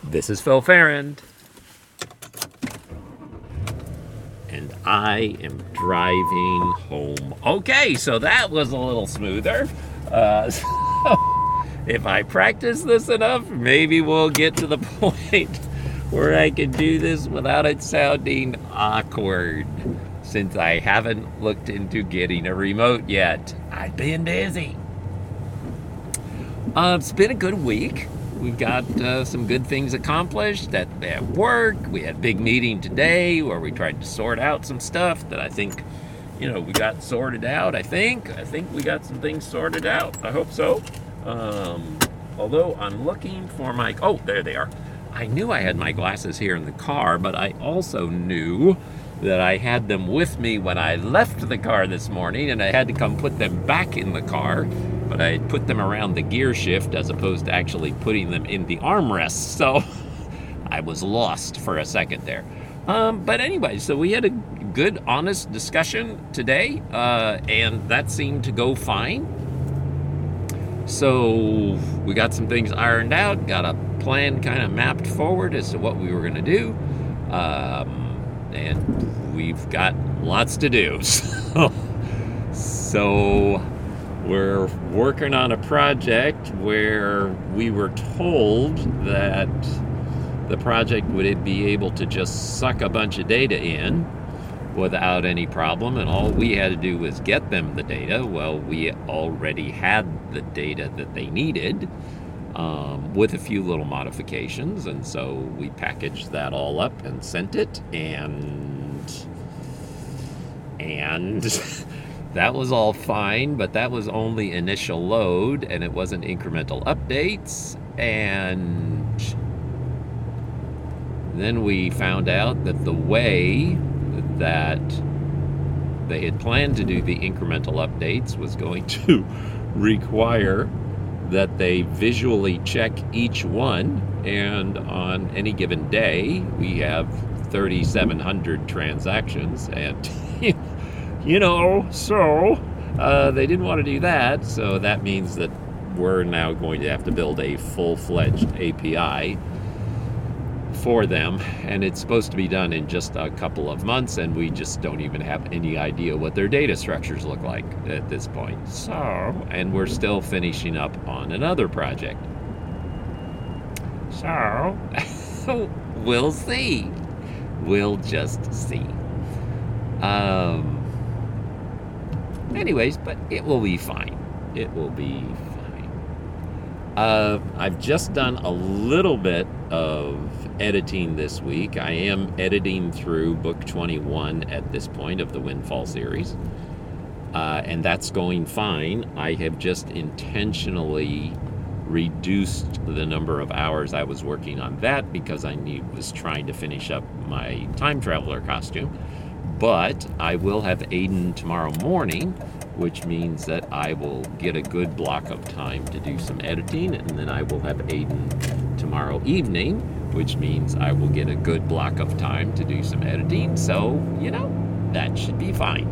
This is Phil Farrand, and I am driving home. Okay, so that was a little smoother. So if I practice this enough, maybe we'll get to the point where I can do this without it sounding awkward, since I haven't looked into getting a remote yet. I've been busy. It's been a good week. We've got some good things accomplished at work. We had a big meeting today where we tried to sort out some stuff that I think, we got sorted out. I think we got some things sorted out. I hope so. Although I'm looking for my... Oh, there they are. I knew I had my glasses here in the car, but I also knew that I had them with me when I left the car this morning, and I had to come put them back in the car. But I put them around the gear shift as opposed to actually putting them in the armrest. So I was lost for a second there. But anyway, so we had a good, honest discussion today, and that seemed to go fine. So we got some things ironed out, got a plan kind of mapped forward as to what we were going to do. And we've got lots to do. So we're working on a project where we were told that the project would be able to just suck a bunch of data in without any problem, and all we had to do was get them the data. Well, we already had the data that they needed, with a few little modifications, and so we packaged that all up and sent it, and that was all fine, but that was only initial load, and it wasn't incremental updates. And then we found out that the way that they had planned to do the incremental updates was going to require that they visually check each one, and on any given day we have 3,700 transactions, and so they didn't want to do that. So that means that we're now going to have to build a full-fledged API for them, and it's supposed to be done in just a couple of months, and we just don't even have any idea what their data structures look like at this point. So, and we're still finishing up on another project. So, we'll see. We'll just see. Anyways, but it will be fine. It will be fine. I've just done a little bit of editing this week. I am editing through book 21 at this point of the Windfall series. And that's going fine. I have just intentionally reduced the number of hours I was working on that because I was trying to finish up my time traveler costume. But I will have Aiden tomorrow morning, which means that I will get a good block of time to do some editing, and then I will have Aiden tomorrow evening, which means I will get a good block of time to do some editing. So, that should be fine.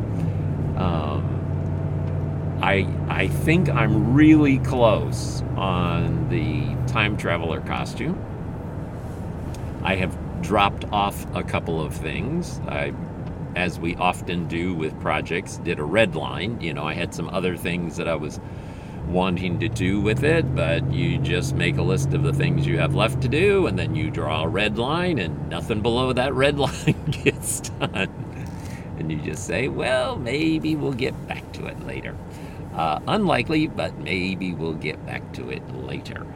I think I'm really close on the time traveler costume. I have dropped off a couple of things. As we often do with projects, did a red line. I had some other things that I was wanting to do with it, but you just make a list of the things you have left to do, and then you draw a red line, and nothing below that red line gets done. And you just say, well, maybe we'll get back to it later. Unlikely, but maybe we'll get back to it later.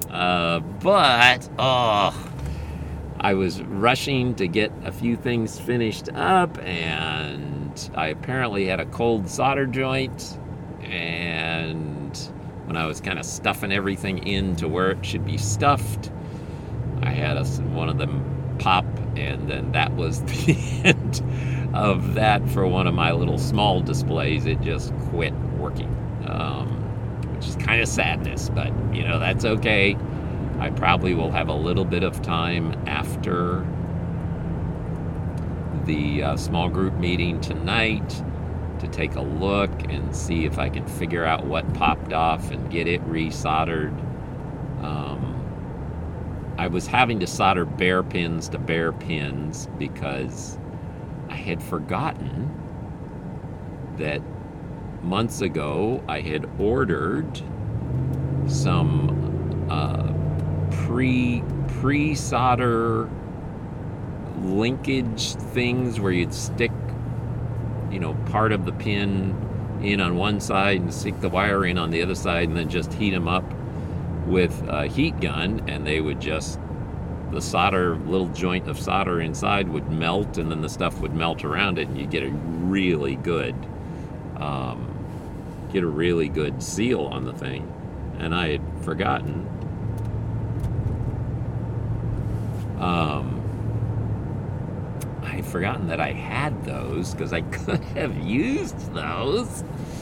I was rushing to get a few things finished up, and I apparently had a cold solder joint, and when I was kind of stuffing everything into where it should be stuffed, I had one of them pop, and then that was the end of that for one of my little small displays. It just quit working, which is kind of sadness, but that's okay. I probably will have a little bit of time after the small group meeting tonight to take a look and see if I can figure out what popped off and get it resoldered. I was having to solder bare pins to bare pins because I had forgotten that months ago I had ordered some pre-solder linkage things where you'd stick, part of the pin in on one side and stick the wire in on the other side, and then just heat them up with a heat gun, and they would just, the solder, little joint of solder inside would melt, and then the stuff would melt around it, and you get a really good seal on the thing. And I had forgotten. That I had those, because I could have used those.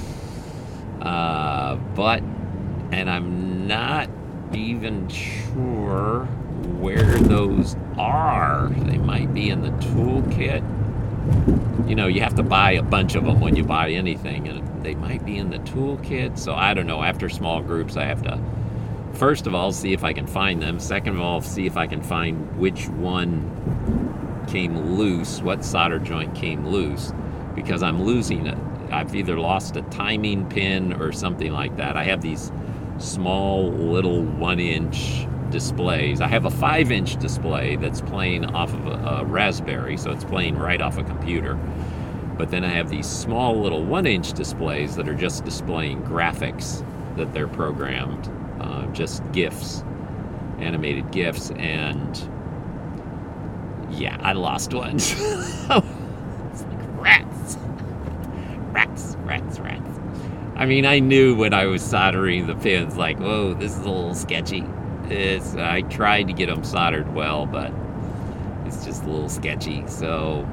And I'm not even sure where those are. They might be in the toolkit. You have to buy a bunch of them when you buy anything, and they might be in the toolkit. So I don't know. After small groups, I have to, first of all, see if I can find them. Second of all, see if I can find which one came loose, what solder joint came loose, because I'm losing it. I've either lost a timing pin or something like that. I have these small little 1-inch displays. I have a 5-inch display that's playing off of a Raspberry, so it's playing right off a computer. But then I have these small little 1-inch displays that are just displaying graphics that they're programmed, just GIFs, animated GIFs, and yeah, I lost one. It's like rats. I mean, I knew when I was soldering the pins, like, whoa, this is a little sketchy. I tried to get them soldered well, but it's just a little sketchy. So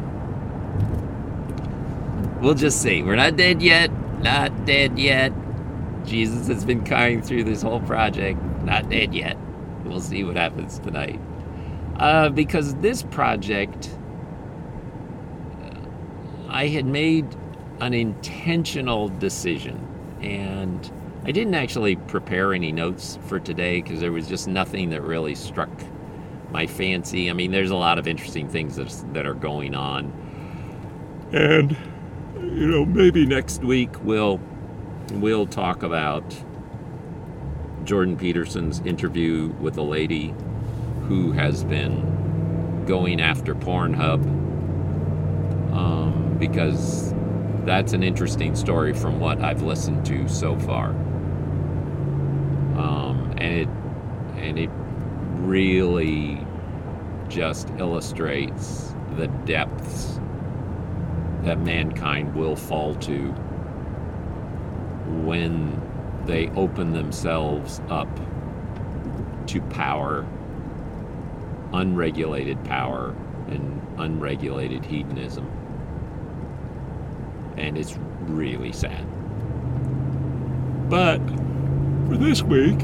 we'll just see. We're not dead yet. Not dead yet. Jesus has been kind through this whole project. Not dead yet. We'll see what happens tonight. Because this project, I had made an intentional decision, and I didn't actually prepare any notes for today because there was just nothing that really struck my fancy. I mean, there's a lot of interesting things that are going on, and maybe next week we'll talk about Jordan Peterson's interview with a lady who has been going after Pornhub, because that's an interesting story from what I've listened to so far, and it really just illustrates the depths that mankind will fall to when they open themselves up to power, unregulated power, and unregulated hedonism. And it's really sad. But for this week,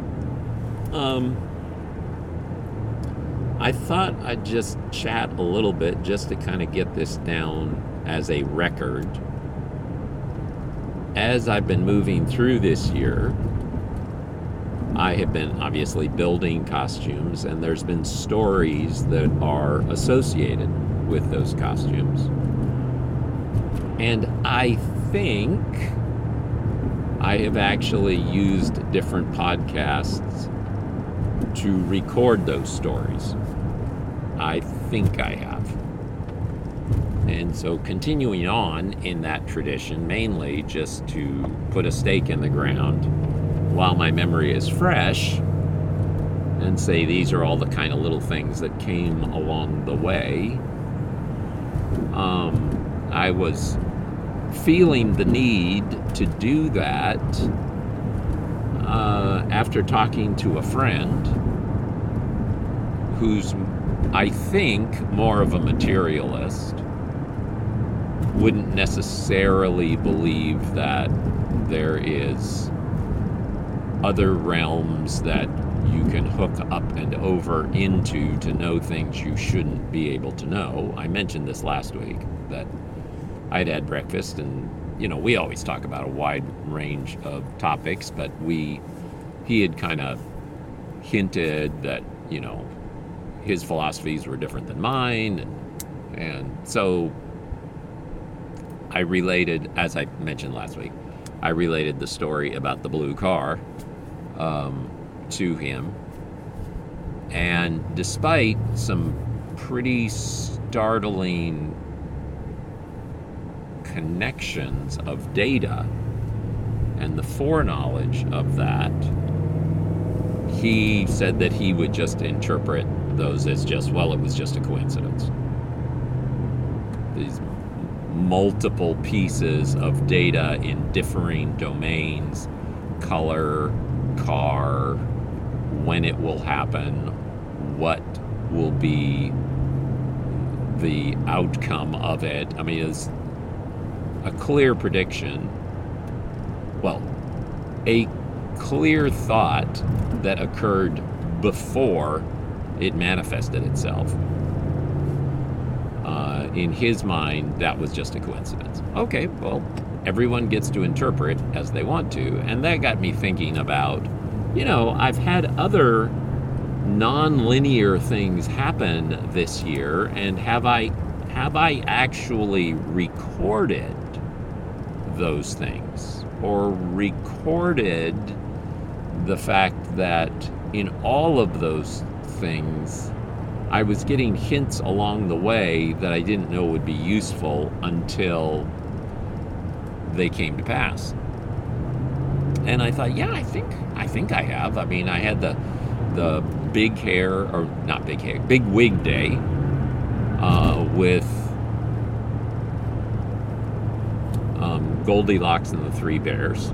I thought I'd just chat a little bit just to kind of get this down as a record. As I've been moving through this year, I have been obviously building costumes, and there's been stories that are associated with those costumes. And I think I have actually used different podcasts to record those stories. I think I have. And so continuing on in that tradition, mainly just to put a stake in the ground while my memory is fresh, and say these are all the kind of little things that came along the way. I was feeling the need to do that after talking to a friend who's, I think, more of a materialist, wouldn't necessarily believe that there is other realms that you can hook up and over into to know things you shouldn't be able to know. I mentioned this last week, that I'd had breakfast, and we always talk about a wide range of topics, but he had kind of hinted that his philosophies were different than mine. And so I related, as I mentioned last week, I related the story about the blue car to him. And despite some pretty startling connections of data and the foreknowledge of that, he said that he would just interpret those as just, well, it was just a coincidence. These multiple pieces of data in differing domains, color, car, when it will happen, what will be the outcome of it. I mean, it's a clear prediction. Well, a clear thought that occurred before it manifested itself. In his mind, that was just a coincidence. Okay, well, everyone gets to interpret as they want to. And that got me thinking about, I've had other non-linear things happen this year, and have I actually recorded those things, or recorded the fact that in all of those things I was getting hints along the way that I didn't know would be useful until they came to pass. And I thought, yeah, I think I have. I mean, I had the big hair, or not big hair, big wig day with Goldilocks and the Three Bears.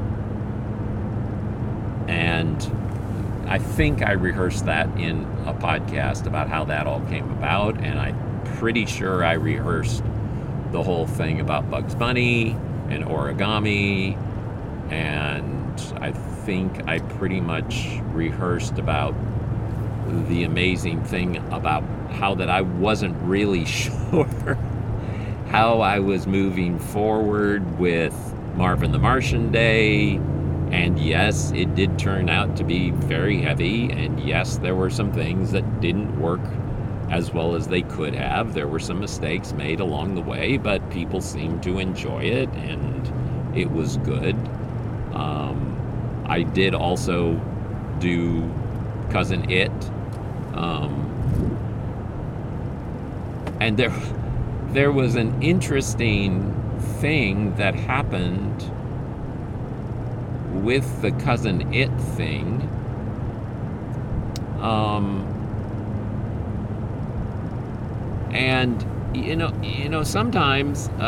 And I think I rehearsed that in a podcast about how that all came about, and I'm pretty sure I rehearsed the whole thing about Bugs Bunny and origami, and I think I pretty much rehearsed about the amazing thing about how that I wasn't really sure how I was moving forward with Marvin the Martian Day. And yes, it did turn out to be very heavy, and yes, there were some things that didn't work as well as they could have. There were some mistakes made along the way, but people seemed to enjoy it, and it was good. I did also do Cousin It, and there was an interesting thing that happened with the Cousin It thing. And sometimes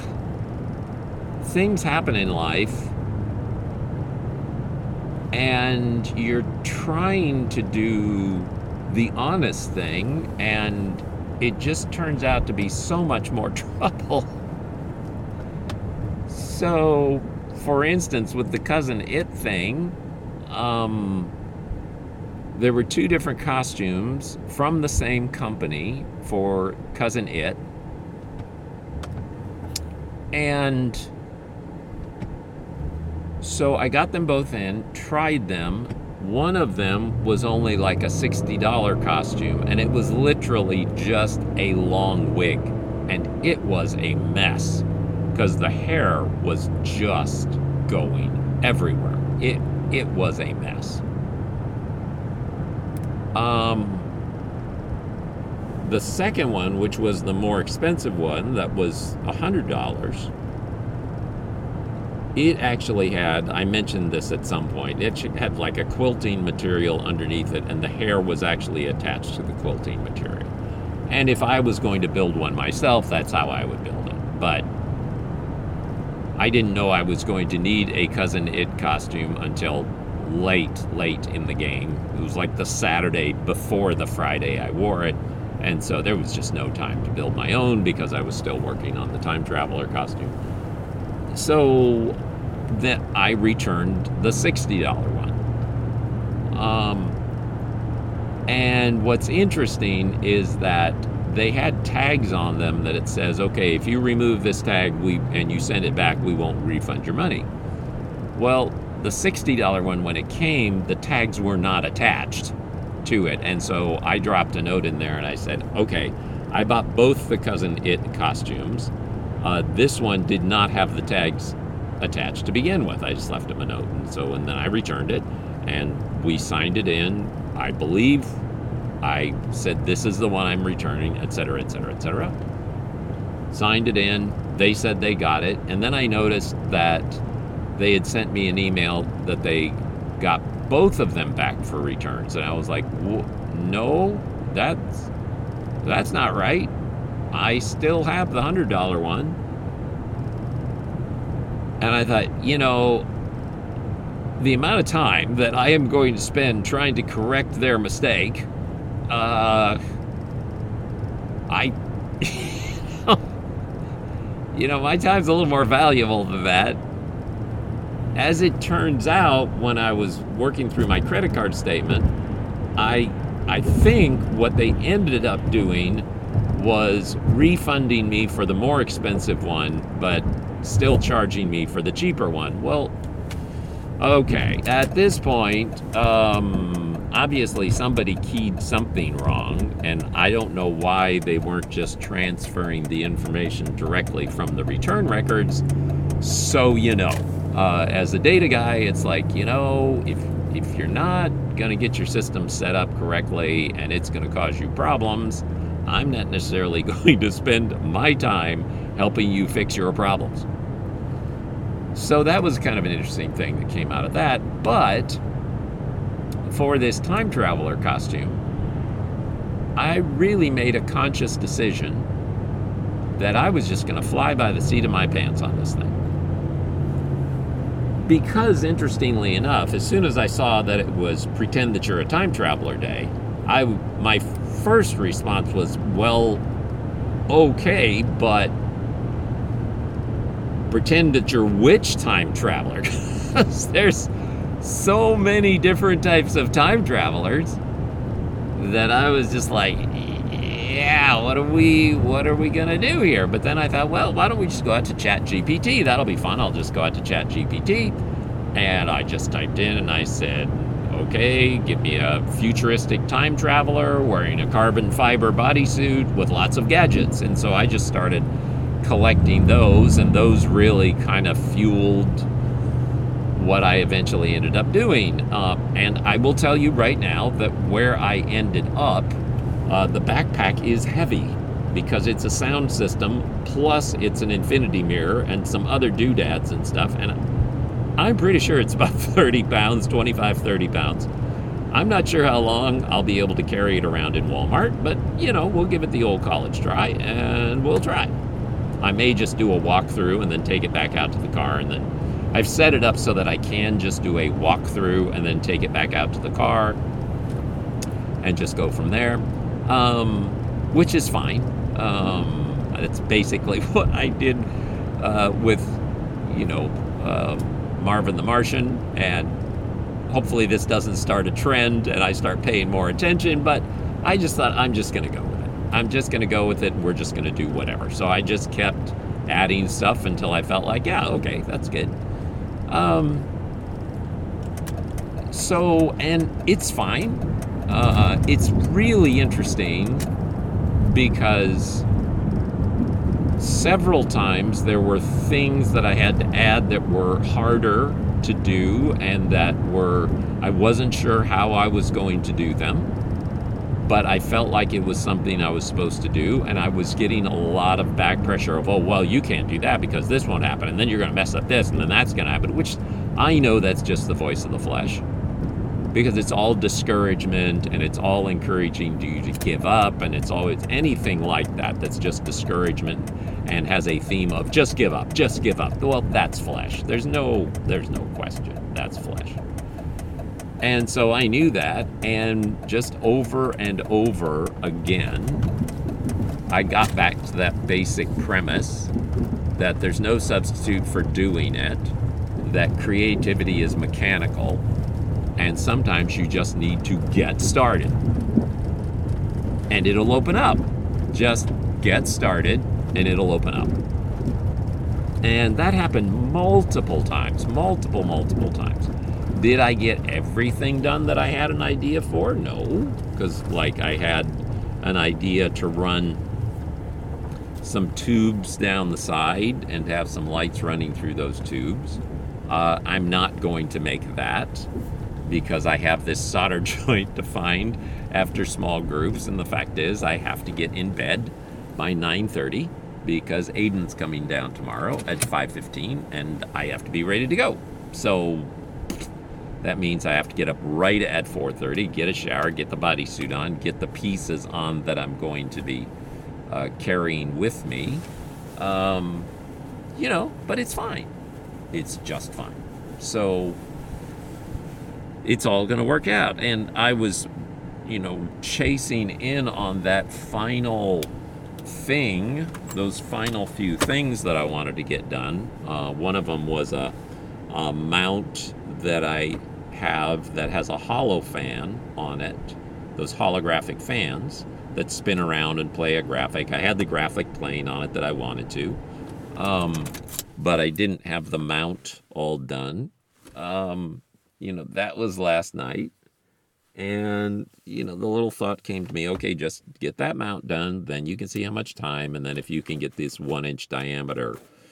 things happen in life and you're trying to do the honest thing, and it just turns out to be so much more trouble. So, for instance, with the Cousin It thing, there were two different costumes from the same company for Cousin It. And so I got them both in, tried them. One of them was only like a $60 costume, and it was literally just a long wig. And it was a mess, because the hair was just going everywhere. It was a mess. The second one, which was the more expensive one, that was $100, it actually had, I mentioned this at some point, it had like a quilting material underneath it, and the hair was actually attached to the quilting material. And if I was going to build one myself, that's how I would build it. But I didn't know I was going to need a Cousin It costume until late in the game. It was like the Saturday before the Friday I wore it, and so there was just no time to build my own because I was still working on the Time Traveler costume. So then I returned the $60 one. And what's interesting is that they had tags on them that it says, okay, if you remove this tag and you send it back, we won't refund your money. Well, the $60 one, when it came, the tags were not attached. to it. And so I dropped a note in there and I said, okay, I bought both the Cousin It costumes. This one did not have the tags attached to begin with. I just left him a note. And then I returned it and we signed it in. I believe I said, this is the one I'm returning, et cetera, et cetera, et cetera. Signed it in. They said they got it. And then I noticed that they had sent me an email that they got both of them back for returns. And I was like, no, that's not right. I still have the $100 one. And I thought, the amount of time that I am going to spend trying to correct their mistake, my time's a little more valuable than that. As it turns out, when I was working through my credit card statement, I think what they ended up doing was refunding me for the more expensive one, but still charging me for the cheaper one. Well, okay, at this point, obviously somebody keyed something wrong, and I don't know why they weren't just transferring the information directly from the return records. So, as a data guy, it's like, if you're not going to get your system set up correctly and it's going to cause you problems, I'm not necessarily going to spend my time helping you fix your problems. So that was kind of an interesting thing that came out of that. But for this time traveler costume, I really made a conscious decision that I was just going to fly by the seat of my pants on this thing. Because, interestingly enough, as soon as I saw that it was Pretend That You're a Time Traveler Day, my first response was, well, okay, but pretend that you're which time traveler? There's so many different types of time travelers that I was just like, yeah, what are we gonna do here? But then I thought, well, why don't we just go out to ChatGPT? That'll be fun. I'll just go out to ChatGPT, and I just typed in and I said, okay, give me a futuristic time traveler wearing a carbon fiber bodysuit with lots of gadgets. And so I just started collecting those, and those really kind of fueled what I eventually ended up doing. And I will tell you right now that where I ended up, the backpack is heavy because it's a sound system, plus it's an infinity mirror and some other doodads and stuff. And I'm pretty sure it's about 30 pounds, 25, 30 pounds. I'm not sure how long I'll be able to carry it around in Walmart, but, we'll give it the old college try, and we'll try. I may just do a walkthrough and then take it back out to the car, and then I've set it up so that I can just do a walkthrough and then take it back out to the car and just go from there, which is fine. That's basically what I did with, Marvin the Martian, and hopefully this doesn't start a trend and I start paying more attention, but I just thought I'm just going to go with it. I'm just going to go with it, and we're just going to do whatever. So I just kept adding stuff until I felt like, yeah, okay, that's good. And it's fine. It's really interesting because several times there were things that I had to add that were harder to do and that I wasn't sure how I was going to do them, but I felt like it was something I was supposed to do, and I was getting a lot of back pressure of, oh, well, you can't do that because this won't happen, and then you're going to mess up this, and then that's going to happen, which I know that's just the voice of the flesh. Because it's all discouragement and it's all encouraging you to give up, and it's always anything like that that's just discouragement and has a theme of just give up, just give up. Well, that's flesh. There's no question. That's flesh. And so I knew that, and just over and over again, I got back to that basic premise that there's no substitute for doing it, that creativity is mechanical, and sometimes you just need to get started. And it'll open up. Just get started, and it'll open up. And that happened multiple times. Did I get everything done that I had an idea for? No, because like I had an idea to run some tubes down the side and have some lights running through those tubes. I'm not going to make that because I have this solder joint to find after small groups, and the fact is I have to get in bed by 9:30 because Aiden's coming down tomorrow at 5:15 and I have to be ready to go. So that means I have to get up right at 4:30, get a shower, get the bodysuit on, get the pieces on that I'm going to be carrying with me. But it's fine. It's just fine. So it's all going to work out. And I was, chasing in on that final thing, those final few things that I wanted to get done. One of them was a mount that I have that has a hollow fan on it, those holographic fans that spin around and play a graphic. I had the graphic playing on it that I wanted to, but I didn't have the mount all done. That was last night. And, the little thought came to me, okay, just get that mount done, then you can see how much time, and then if you can get these 1-inch diameter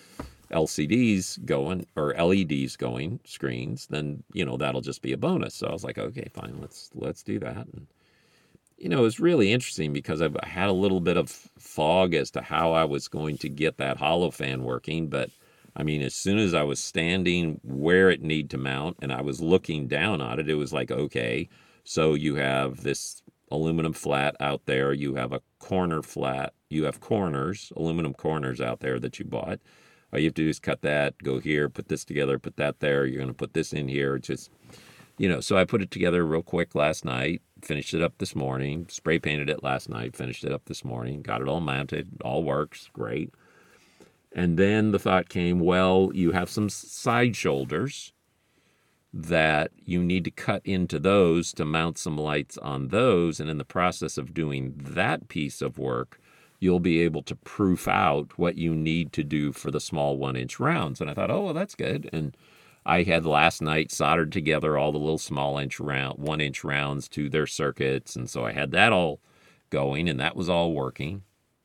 LCDs going, or LEDs going, screens, then, that'll just be a bonus. So I was like, okay, fine, let's do that. And, it was really interesting because I had a little bit of fog as to how I was going to get that hollow fan working, but I mean, as soon as I was standing where it needed to mount and I was looking down on it, it was like, okay, so you have this aluminum flat out there, you have a corner flat, you have corners, aluminum corners out there that you bought. All you have to do is cut that, go here, put this together, put that there, you're going to put this in here, just, so I put it together real quick last night, finished it up this morning, spray painted it last night, finished it up this morning, got it all mounted, all works, great. And then the thought came, well, you have some side shoulders that you need to cut into those to mount some lights on those. And in the process of doing that piece of work, you'll be able to proof out what you need to do for the small 1-inch rounds. And I thought, oh, well, that's good. And I had last night soldered together all the little small 1-inch rounds to their circuits. And so I had that all going, and that was all working.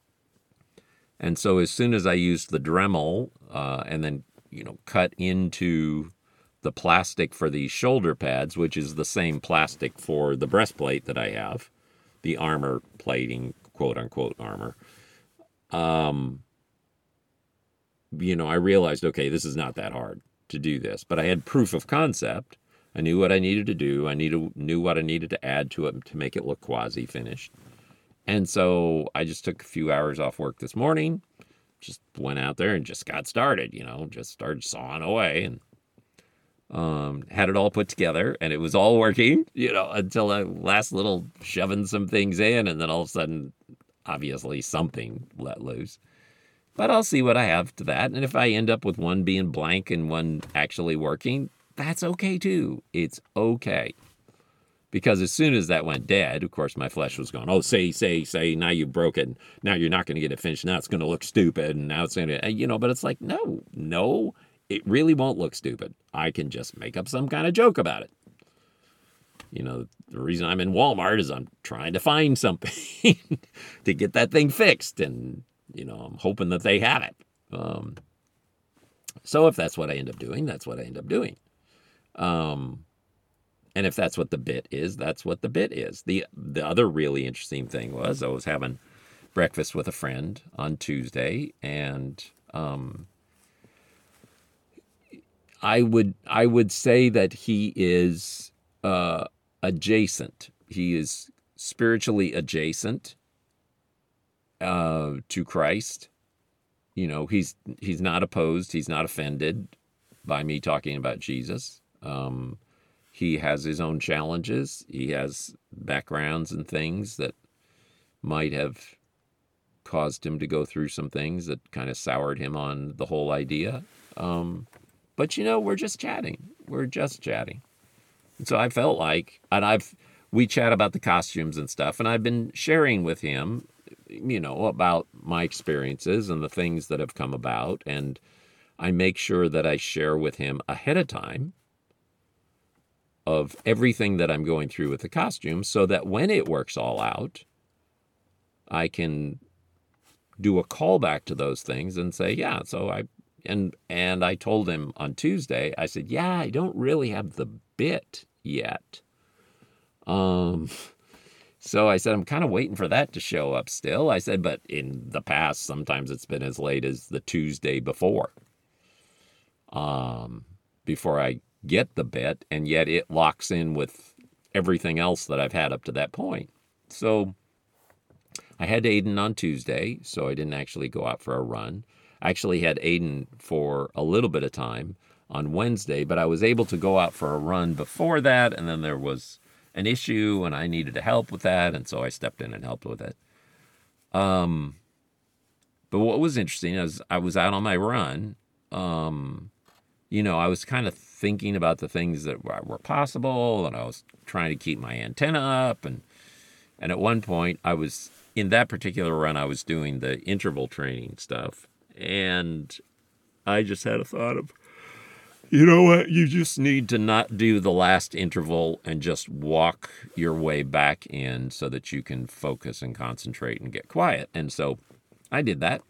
And so as soon as I used the Dremel and then, cut into the plastic for these shoulder pads, which is the same plastic for the breastplate that I have, the armor plating, quote unquote armor, I realized, okay, this is not that hard to do this, but I had proof of concept. I knew what I needed to do. I knew what I needed to add to it to make it look quasi-finished. And so I just took a few hours off work this morning, just went out there and just got started, just started sawing away and had it all put together, and it was all working, until I last little shoving some things in, and then all of a sudden, obviously something let loose. But I'll see what I have to that, and if I end up with one being blank and one actually working, that's okay too. It's okay. Because as soon as that went dead, of course, my flesh was going, oh, say, now you broke it. Now you're not going to get it finished. Now it's going to look stupid. And now it's going to, but it's like, no, it really won't look stupid. I can just make up some kind of joke about it. The reason I'm in Walmart is I'm trying to find something to get that thing fixed. And, I'm hoping that they have it. So if that's what I end up doing, that's what I end up doing. And if that's what the bit is, that's what the bit is. The other really interesting thing was I was having breakfast with a friend on Tuesday, and I would say that he is adjacent. He is spiritually adjacent to Christ. He's not opposed. He's not offended by me talking about Jesus. He has his own challenges. He has backgrounds and things that might have caused him to go through some things that kind of soured him on the whole idea. But we're just chatting. And so I felt like, and we chat about the costumes and stuff, and I've been sharing with him, about my experiences and the things that have come about. And I make sure that I share with him ahead of time of everything that I'm going through with the costume so that when it works all out, I can do a callback to those things and say, yeah, so and I told him on Tuesday, I said, yeah, I don't really have the bit yet. So I said, I'm kind of waiting for that to show up still. I said, but in the past, sometimes it's been as late as the Tuesday before I get the bit, and yet it locks in with everything else that I've had up to that point. So I had Aiden on Tuesday, so I didn't actually go out for a run. I actually had Aiden for a little bit of time on Wednesday, but I was able to go out for a run before that, and then there was an issue, and I needed to help with that, and so I stepped in and helped with it. But what was interesting is I was out on my run. I was kind of thinking about the things that were possible, and I was trying to keep my antenna up, and at one point, in that particular run, I was doing the interval training stuff, and I just had a thought of, you know what? You just need to not do the last interval and just walk your way back in so that you can focus and concentrate and get quiet. And so I did that.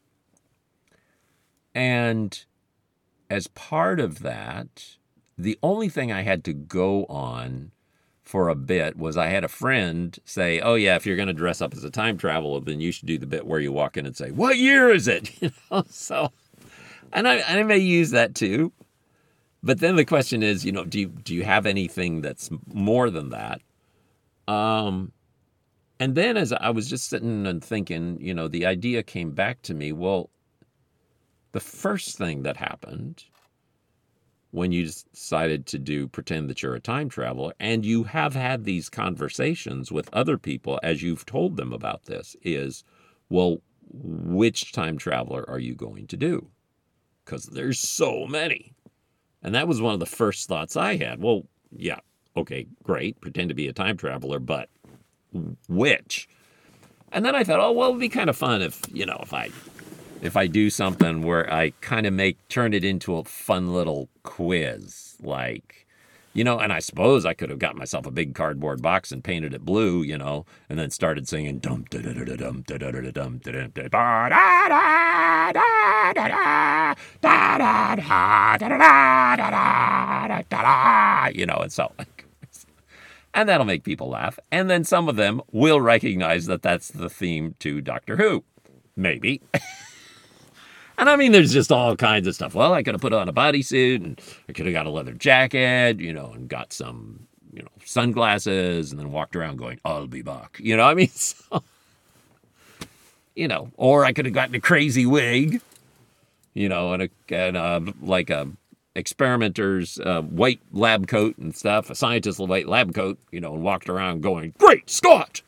And as part of that, the only thing I had to go on for a bit was I had a friend say, oh, yeah, if you're going to dress up as a time traveler, then you should do the bit where you walk in and say, what year is it? So, and I may use that too. But then the question is, do you have anything that's more than that? And then as I was just sitting and thinking, the idea came back to me, well, the first thing that happened when you decided to pretend that you're a time traveler, and you have had these conversations with other people as you've told them about this, is, well, which time traveler are you going to do? Because there's so many. And that was one of the first thoughts I had. Well, yeah, okay, great, pretend to be a time traveler, but which? And then I thought, oh, well, it'd be kind of fun if I do something where I kind of turn it into a fun little quiz, like, and I suppose I could have got myself a big cardboard box and painted it blue, and then started singing dum da da da dum da da da dum da da da da da da da da da, and so and that'll make people laugh, and then some of them will recognize that that's the theme to Doctor Who, maybe. And I mean, there's just all kinds of stuff. Well, I could have put on a bodysuit, and I could have got a leather jacket, and got some, sunglasses, and then walked around going, I'll be back. I mean, so, or I could have gotten a crazy wig, and like a experimenter's white lab coat and stuff, a scientist's white lab coat, and walked around going, Great Scott!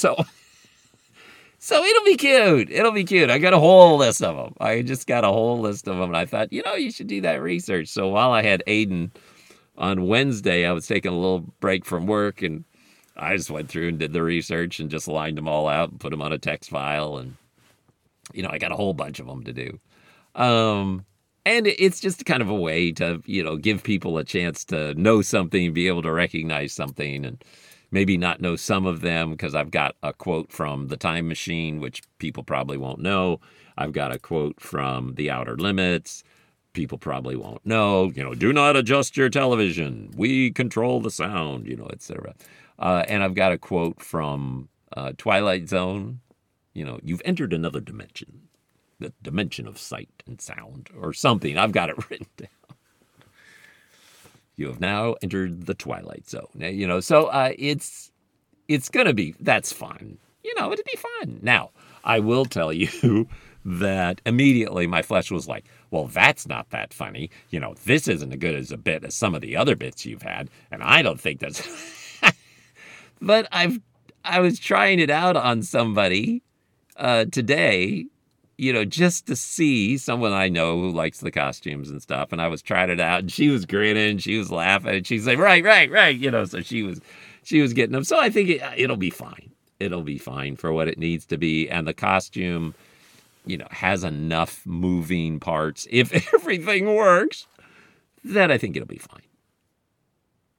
So it'll be cute. It'll be cute. I got a whole list of them. I just got a whole list of them. And I thought, you should do that research. So while I had Aiden on Wednesday, I was taking a little break from work, and I just went through and did the research and just lined them all out and put them on a text file. And, I got a whole bunch of them to do. And it's just kind of a way to, give people a chance to know something, be able to recognize something, and maybe not know some of them, because I've got a quote from The Time Machine, which people probably won't know. I've got a quote from The Outer Limits. People probably won't know. Do not adjust your television. We control the sound, etc. And I've got a quote from Twilight Zone. You've entered another dimension. The dimension of sight and sound, or something. I've got it written down. You have now entered the Twilight Zone. So it's going to be, that's fun. It'll be fun. Now, I will tell you that immediately my flesh was like, well, that's not that funny. This isn't as good as a bit as some of the other bits you've had. And I don't think that's, but I was trying it out on somebody today, just to see someone I know who likes the costumes and stuff. And I was trying it out, and she was grinning, she was laughing, and she's like, right. So she was getting them. So I think it'll be fine. It'll be fine for what it needs to be. And the costume, has enough moving parts. If everything works, then I think it'll be fine.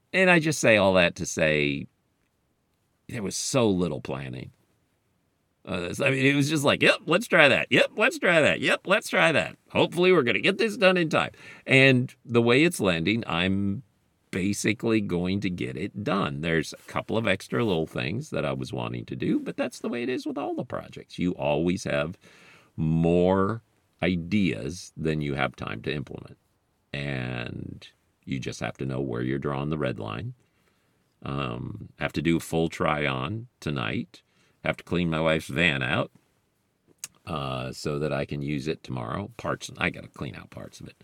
And I just say all that to say there was so little planning. I mean, it was just like, yep, let's try that. Yep, let's try that. Yep, let's try that. Hopefully, we're going to get this done in time. And the way it's landing, I'm basically going to get it done. There's a couple of extra little things that I was wanting to do, but that's the way it is with all the projects. You always have more ideas than you have time to implement. And you just have to know where you're drawing the red line. Have to do a full try on tonight. Have to clean my wife's van out so that I can use it tomorrow. Parts, I got to clean out parts of it.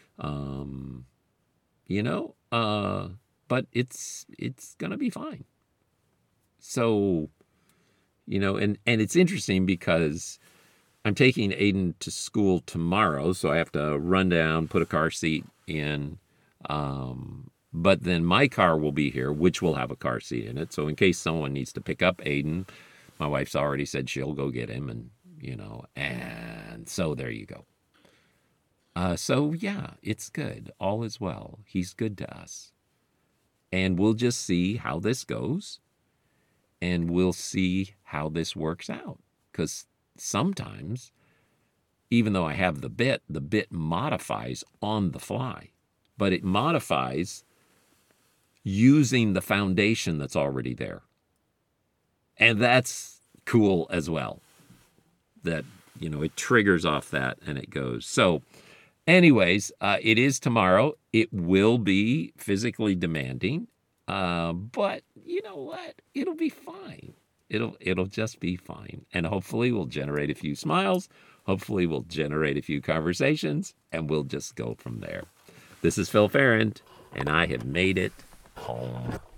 But it's gonna be fine. So, and it's interesting because I'm taking Aiden to school tomorrow, so I have to run down, put a car seat in. But then my car will be here, which will have a car seat in it. So in case someone needs to pick up Aiden, my wife's already said she'll go get him, and so there you go. So yeah, it's good. All is well. He's good to us. And we'll just see how this goes. And we'll see how this works out. Because sometimes, even though I have the bit modifies on the fly. But it modifies using the foundation that's already there. And that's cool as well. That, it triggers off that and it goes. So anyways, it is tomorrow. It will be physically demanding. But you know what? It'll be fine. It'll just be fine. And hopefully we'll generate a few smiles. Hopefully we'll generate a few conversations. And we'll just go from there. This is Phil Ferrand, and I have made it home.